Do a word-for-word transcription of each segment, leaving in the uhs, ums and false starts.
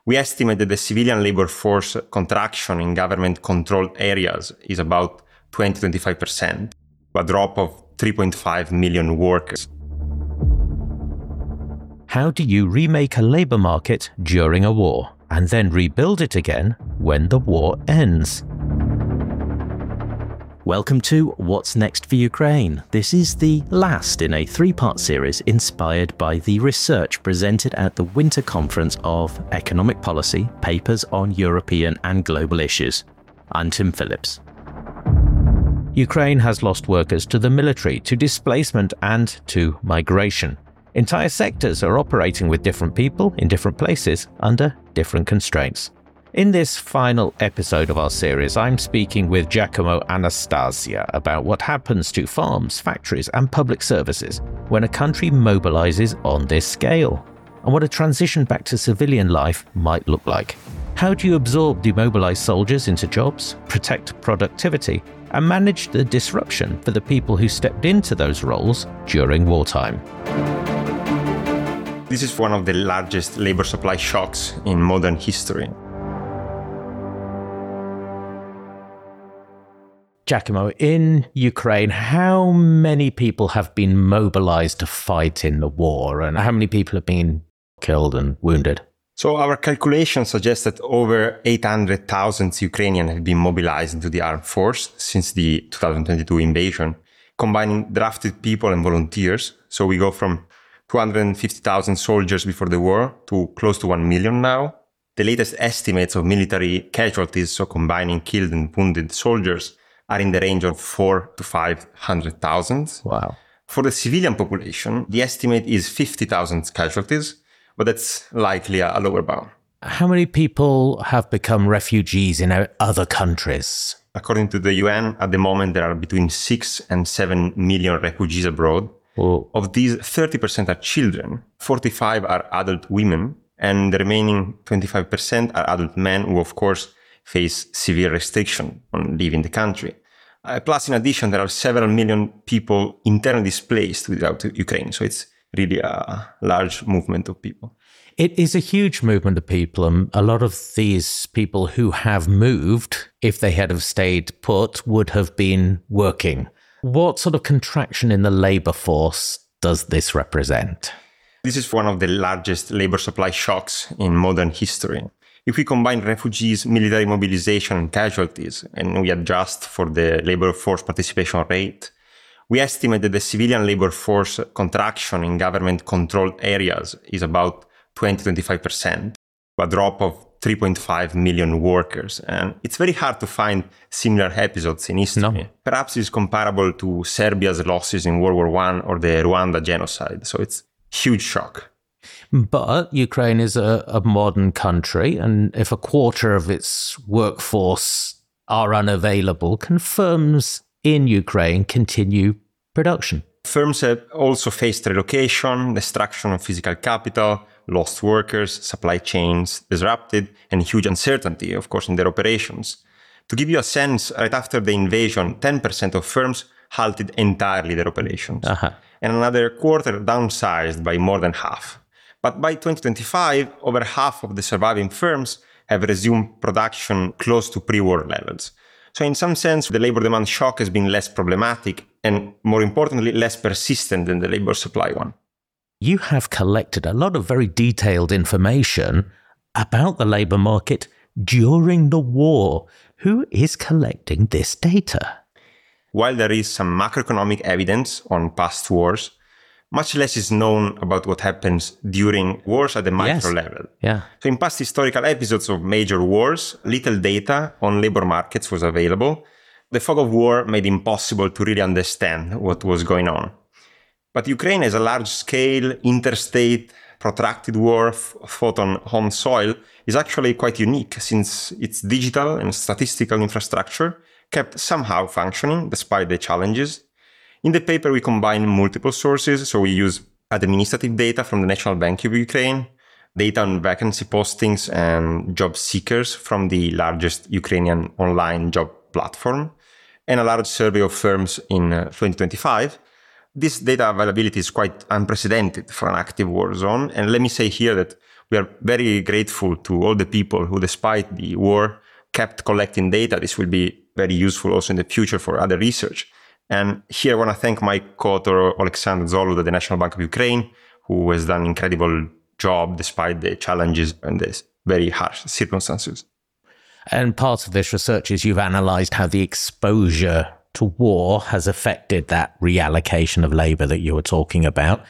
We estimate that the civilian labor force contraction in government-controlled areas is about twenty to twenty-five percent, a drop of three point five million workers. How do you remake a labor market during a war and then rebuild it again when the war ends? Welcome to What's Next for Ukraine. This is the last in a three-part series inspired by the research presented at the Winter Conference of Economic Policy, Papers on European and Global Issues. I'm Tim Phillips. Ukraine has lost workers to the military, to displacement and to migration. Entire sectors are operating with different people in different places under different constraints. In this final episode of our series, I'm speaking with Giacomo Anastasia about what happens to farms, factories and public services when a country mobilizes on this scale, and what a transition back to civilian life might look like. How do you absorb demobilized soldiers into jobs, protect productivity, and manage the disruption for the people who stepped into those roles during wartime? This is one of the largest labor supply shocks in modern history. Giacomo, in Ukraine, how many people have been mobilized to fight in the war, and how many people have been killed and wounded? So our calculations suggest that over eight hundred thousand Ukrainians have been mobilized into the armed force since the two thousand twenty-two invasion, combining drafted people and volunteers. So we go from two hundred fifty thousand soldiers before the war to close to one million now. The latest estimates of military casualties, so combining killed and wounded soldiers, are in the range of four to five hundred thousand. Wow. For the civilian population, the estimate is fifty thousand casualties, but that's likely a lower bound. How many people have become refugees in other countries? According to the U N, at the moment there are between six and seven million refugees abroad. Whoa. Of these, thirty percent are children, forty-five are adult women, and the remaining twenty-five percent are adult men who, of course, face severe restriction on leaving the country. Uh, plus, in addition, there are several million people internally displaced without Ukraine. So it's really a large movement of people. It is a huge movement of people. And a lot of these people who have moved, if they had have stayed put, would have been working. What sort of contraction in the labor force does this represent? This is one of the largest labor supply shocks in modern history. If we combine refugees, military mobilization and casualties, and we adjust for the labor force participation rate, we estimate that the civilian labor force contraction in government-controlled areas is about twenty to twenty-five percent, a drop of three point five million workers. And it's very hard to find similar episodes in history. No. Perhaps it's comparable to Serbia's losses in World War One or the Rwanda genocide. So it's a huge shock. But Ukraine is a, a modern country, and if a quarter of its workforce are unavailable, can firms in Ukraine continue production? Firms have also faced relocation, destruction of physical capital, lost workers, supply chains disrupted, and huge uncertainty, of course, in their operations. To give you a sense, right after the invasion, ten percent of firms halted entirely their operations, Uh-huh. and another quarter downsized by more than half. But by twenty twenty-five, over half of the surviving firms have resumed production close to pre-war levels. So in some sense, the labor demand shock has been less problematic and, more importantly, less persistent than the labor supply one. You have collected a lot of very detailed information about the labor market during the war. Who is collecting this data? While there is some macroeconomic evidence on past wars, much less is known about what happens during wars at the micro Yes. level. Yeah. So in past historical episodes of major wars, little data on labor markets was available. The fog of war made it impossible to really understand what was going on. But Ukraine has a large-scale, interstate, protracted war f- fought on home soil is actually quite unique, since its digital and statistical infrastructure kept somehow functioning despite the challenges. In the paper, we combine multiple sources, so we use administrative data from the National Bank of Ukraine, data on vacancy postings and job seekers from the largest Ukrainian online job platform, and a large survey of firms in uh, twenty twenty-five. This data availability is quite unprecedented for an active war zone, and let me say here that we are very grateful to all the people who, despite the war, kept collecting data. This will be very useful also in the future for other research. And here I want to thank my co-author, Oleksandr Zolud at the National Bank of Ukraine, who has done an incredible job despite the challenges and the very harsh circumstances. And part of this research is you've analysed how the exposure to war has affected that reallocation of labour that you were talking about.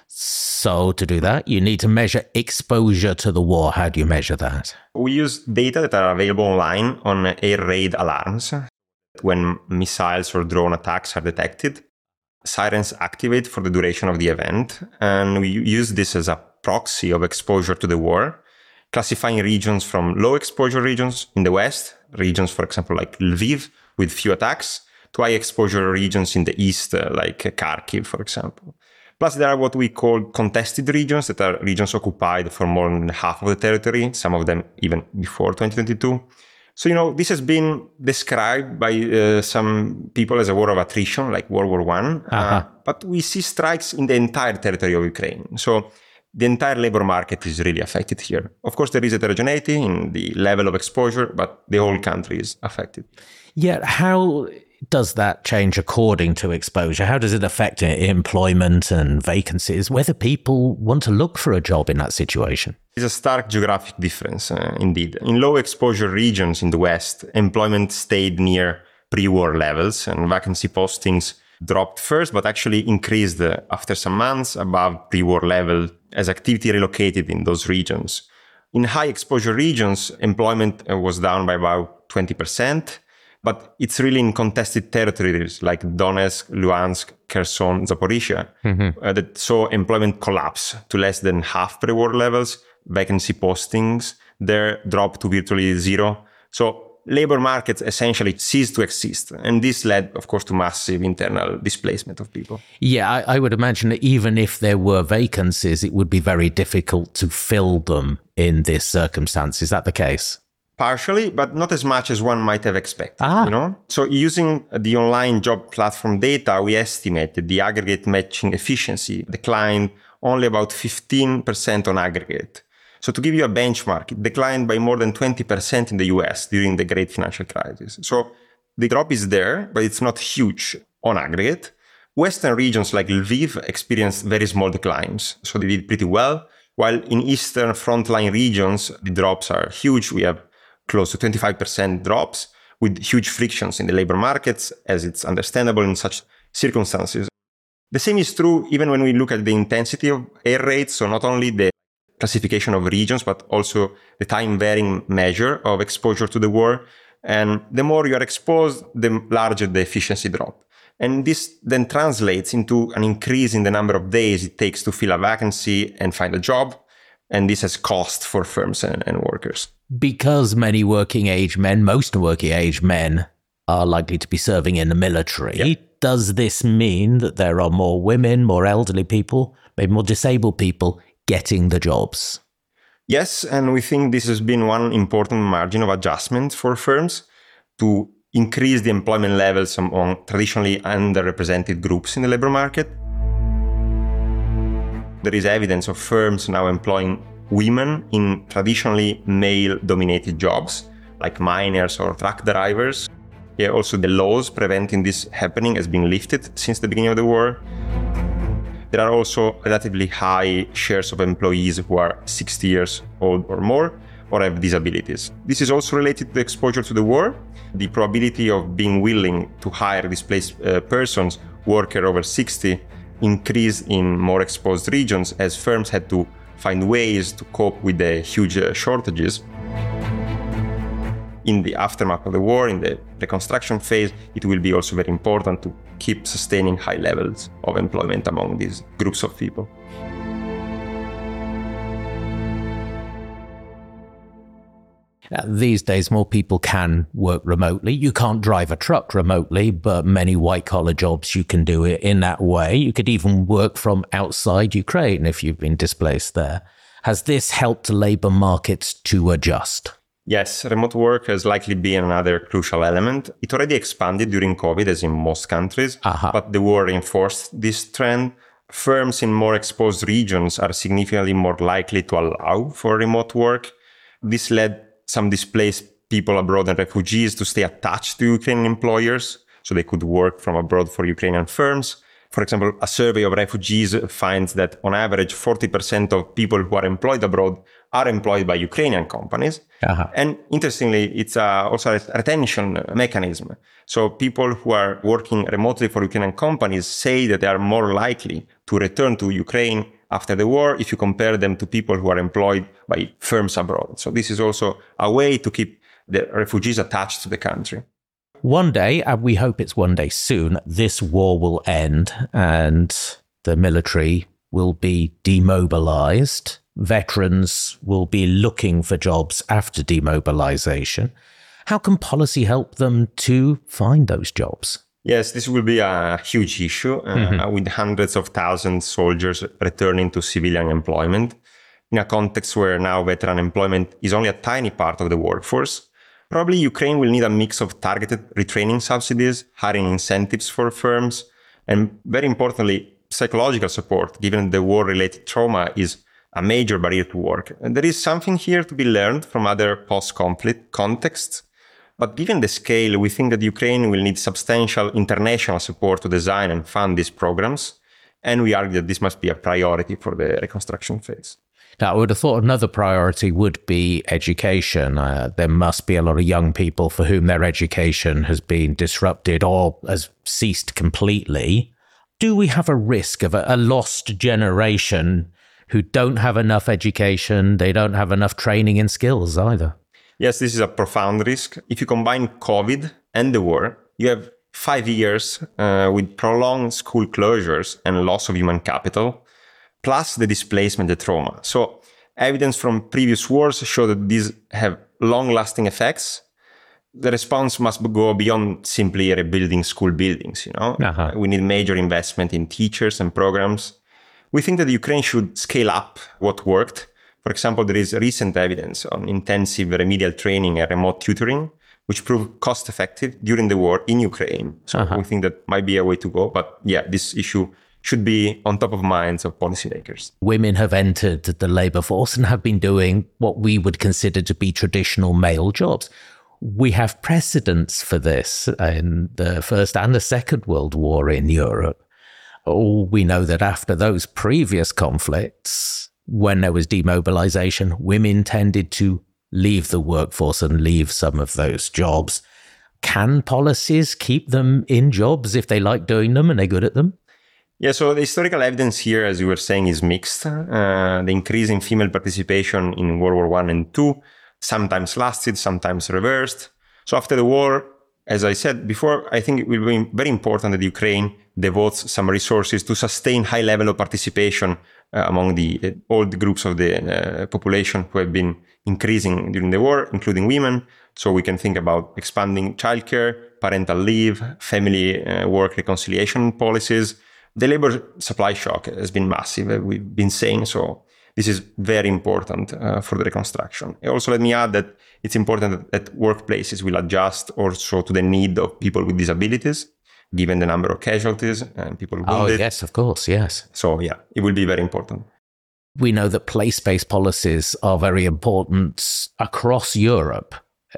So to do that, you need to measure exposure to the war. How do you measure that? We use data that are available online on air raid alarms. When missiles or drone attacks are detected, sirens activate for the duration of the event. And we use this as a proxy of exposure to the war, classifying regions from low exposure regions in the west, regions, for example, like Lviv with few attacks, to high exposure regions in the east, uh, like Kharkiv, for example. Plus, there are what we call contested regions, that are regions occupied for more than half of the territory, some of them even before twenty twenty-two. So, you know, this has been described by uh, some people as a war of attrition, like World War One. Uh-huh. Uh, but we see strikes in the entire territory of Ukraine. So the entire labor market is really affected here. Of course, there is heterogeneity in the level of exposure, but the whole country is affected. Yeah, how does that change according to exposure? How does it affect employment and vacancies, whether people want to look for a job in that situation? There's a stark geographic difference, uh, indeed. In low exposure regions in the West, employment stayed near pre-war levels and vacancy postings dropped first, but actually increased uh, after some months above pre-war level as activity relocated in those regions. In high exposure regions, employment uh, was down by about twenty percent. But it's really in contested territories like Donetsk, Luhansk, Kherson, Zaporizhia, mm-hmm. uh, that saw employment collapse to less than half pre-war levels. Vacancy postings there dropped to virtually zero. So labor markets essentially ceased to exist. And this led, of course, to massive internal displacement of people. Yeah, I, I would imagine that even if there were vacancies, it would be very difficult to fill them in this circumstance. Is that the case? Partially, but not as much as one might have expected. Ah. You know? So using the online job platform data, we estimated the aggregate matching efficiency declined only about fifteen percent on aggregate. So to give you a benchmark, it declined by more than twenty percent in the U S during the great financial crisis. So the drop is there, but it's not huge on aggregate. Western regions like Lviv experienced very small declines, so they did pretty well. While in eastern frontline regions, the drops are huge. We have close to twenty-five percent drops with huge frictions in the labor markets, as it's understandable in such circumstances. The same is true even when we look at the intensity of air raids, so not only the classification of regions, but also the time-varying measure of exposure to the war. And the more you are exposed, the larger the efficiency drop. And this then translates into an increase in the number of days it takes to fill a vacancy and find a job. And this has cost for firms and, and workers. Because many working age men, most working age men, are likely to be serving in the military, yeah. Does this mean that there are more women, more elderly people, maybe more disabled people getting the jobs? Yes, and we think this has been one important margin of adjustment for firms to increase the employment levels among traditionally underrepresented groups in the labor market. There is evidence of firms now employing women in traditionally male-dominated jobs, like miners or truck drivers. Yeah, also the laws preventing this happening has been lifted since the beginning of the war. There are also relatively high shares of employees who are sixty years old or more, or have disabilities. This is also related to exposure to the war. The probability of being willing to hire displaced uh, persons, worker over sixty, increased in more exposed regions as firms had to find ways to cope with the huge uh, shortages. In the aftermath of the war, in the reconstruction phase, it will be also very important to keep sustaining high levels of employment among these groups of people. Now, these days, more people can work remotely. You can't drive a truck remotely, but many white-collar jobs, you can do it in that way. You could even work from outside Ukraine if you've been displaced there. Has this helped labour markets to adjust? Yes, remote work has likely been another crucial element. It already expanded during COVID, as in most countries, uh-huh. but the war reinforced this trend. firms in more exposed regions are significantly more likely to allow for remote work. This led some displaced people abroad and refugees to stay attached to Ukrainian employers, so they could work from abroad for Ukrainian firms. For example, a survey of refugees finds that on average, forty percent of people who are employed abroad are employed by Ukrainian companies. Uh-huh. And interestingly, it's uh, also a retention mechanism. So people who are working remotely for Ukrainian companies say that they are more likely to return to Ukraine after the war if you compare them to people who are employed by firms abroad. So this is also a way to keep the refugees attached to the country. One day, and we hope it's one day soon, this war will end and the military will be demobilized. Veterans will be looking for jobs after demobilization. How can policy help them to find those jobs? Yes, this will be a huge issue uh, mm-hmm. with hundreds of thousands of soldiers returning to civilian employment in a context where now veteran employment is only a tiny part of the workforce. Probably Ukraine will need a mix of targeted retraining subsidies, hiring incentives for firms, and very importantly, psychological support, given the war-related trauma is a major barrier to work. And there is something here to be learned from other post-conflict contexts. But given the scale, we think that Ukraine will need substantial international support to design and fund these programs. And we argue that this must be a priority for the reconstruction phase. Now, I would have thought another priority would be education. Uh, there must be a lot of young people for whom their education has been disrupted or has ceased completely. Do we have a risk of a, a lost generation who don't have enough education, they don't have enough training and skills either? Yes, this is a profound risk. If you combine COVID and the war, you have five years uh, with prolonged school closures and loss of human capital, plus the displacement, the trauma. So evidence from previous wars show that these have long-lasting effects. The response must go beyond simply rebuilding school buildings, you know. Uh-huh. We need major investment in teachers and programs. We think that Ukraine should scale up what worked. For example, there is recent evidence on intensive remedial training and remote tutoring, which proved cost-effective during the war in Ukraine. So uh-huh. we think that might be a way to go. But yeah, this issue should be on top of minds of policymakers. Women have entered the labour force and have been doing what we would consider to be traditional male jobs. We have precedents for this in the First and the Second World War in Europe. Oh, we know that after those previous conflicts, when there was demobilization, women tended to leave the workforce and leave some of those jobs. Can policies keep them in jobs if they like doing them and they're good at them? Yeah, so the historical evidence here, as you were saying, is mixed. Uh, the increase in female participation in World War One and Two sometimes lasted, sometimes reversed. So after the war, as I said before, I think it will be very important that Ukraine devotes some resources to sustain high level of participation uh, among the uh, all the groups of the uh, population who have been increasing during the war, including women. So we can think about expanding childcare, parental leave, family uh, work reconciliation policies. The labor supply shock has been massive, we've been saying, so this is very important uh, for the reconstruction. Also, let me add that it's important that, that workplaces will adjust also to the need of people with disabilities, given the number of casualties and people wounded. Oh, yes, of course, yes. So, yeah, it will be very important. We know that place-based policies are very important across Europe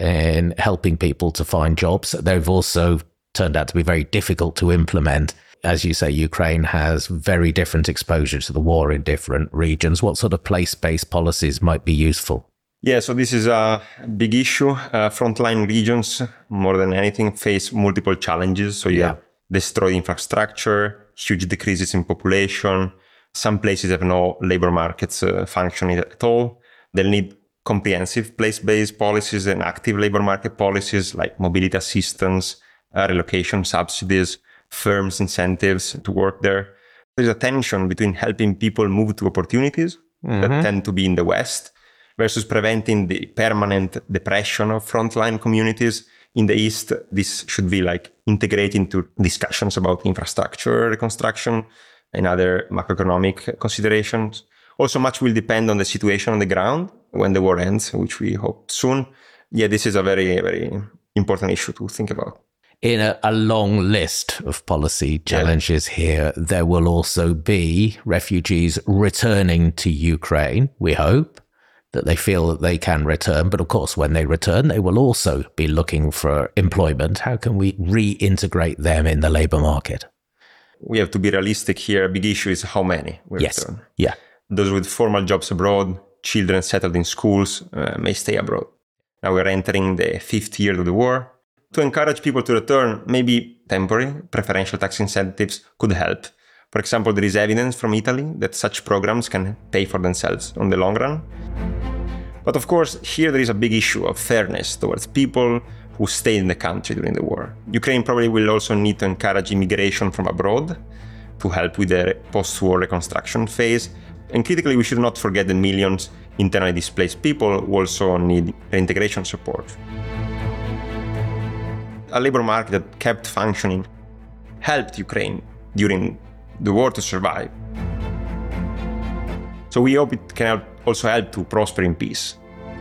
in helping people to find jobs. They've also turned out to be very difficult to implement. As you say, Ukraine has very different exposure to the war in different regions. What sort of place-based policies might be useful? Yeah, so this is a big issue. Uh, frontline regions, more than anything, face multiple challenges. So you yeah. have destroyed infrastructure, huge decreases in population. Some places have no labor markets uh, functioning at all. They'll need comprehensive place-based policies and active labor market policies like mobility assistance, uh, relocation subsidies, firms' incentives to work there. There's a tension between helping people move to opportunities mm-hmm. that tend to be in the West versus preventing the permanent depression of frontline communities. In the East, this should be like integrated into discussions about infrastructure reconstruction and other macroeconomic considerations. Also, much will depend on the situation on the ground when the war ends, which we hope soon. Yeah, this is a very, very important issue to think about. in a, a long list of policy challenges yeah. here, there will also be refugees returning to Ukraine, we hope, that they feel that they can return. But of course, when they return, they will also be looking for employment. How can we reintegrate them in the labour market? We have to be realistic here. A big issue is how many will yes. return. Yeah. Those with formal jobs abroad, children settled in schools, uh, may stay abroad. Now we're entering the fifth year of the war. To encourage people to return, maybe temporary preferential tax incentives could help. For example, there is evidence from Italy that such programs can pay for themselves on the long run. But of course, here there is a big issue of fairness towards people who stayed in the country during the war. Ukraine probably will also need to encourage immigration from abroad to help with the post-war reconstruction phase. And critically, we should not forget the millions internally displaced people who also need reintegration support. A labor market that kept functioning helped Ukraine during the war to survive. So we hope it can help also help to prosper in peace.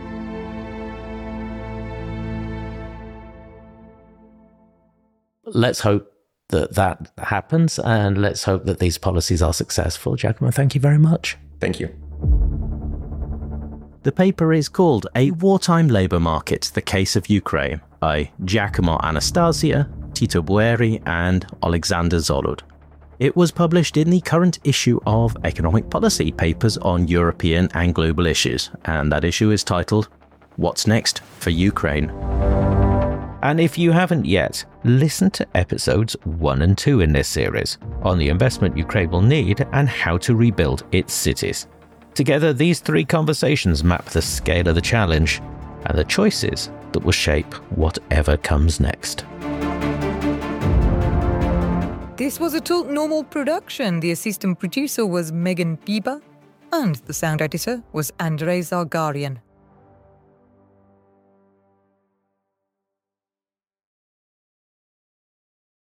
Let's hope that that happens, and let's hope that these policies are successful. Giacomo, thank you very much. Thank you. The paper is called A Wartime Labour Market, The Case of Ukraine by Giacomo Anastasia, Tito Boeri and Alexander Zolud. It was published in the current issue of Economic Policy, Papers on European and Global Issues, and that issue is titled, What's Next for Ukraine? And if you haven't yet, listen to episodes one and two in this series on the investment Ukraine will need and how to rebuild its cities. Together, these three conversations map the scale of the challenge and the choices that will shape whatever comes next. This was a Talk Normal production. The assistant producer was Megan Bieber and the sound editor was Andrei Zargarian.